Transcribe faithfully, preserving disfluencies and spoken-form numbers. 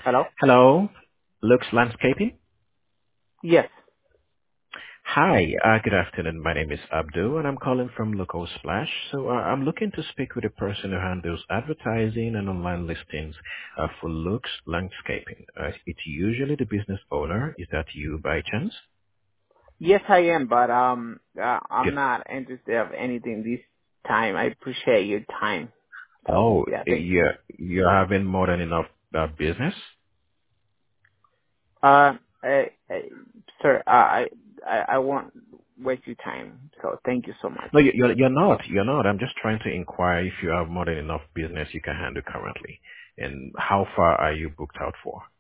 Hello? Hello, Lux Landscaping. Yes. Hi, uh, good afternoon. My name is Abdul, and I'm calling from Local Splash. So uh, I'm looking to speak with a person who handles advertising and online listings uh, for Lux Landscaping. Uh, it's usually the business owner. Is that you by chance? Yes, I am, but um, uh, I'm Good. not interested of anything this time. I appreciate your time. So Oh, yeah, thank you. you're, you're having more than enough uh, business? Uh, I, I, sir, uh, I, I, I won't waste your time. So thank you so much. No, you- you're, you're not. You're not. I'm just trying to inquire if you have more than enough business you can handle currently. And how far are you booked out for?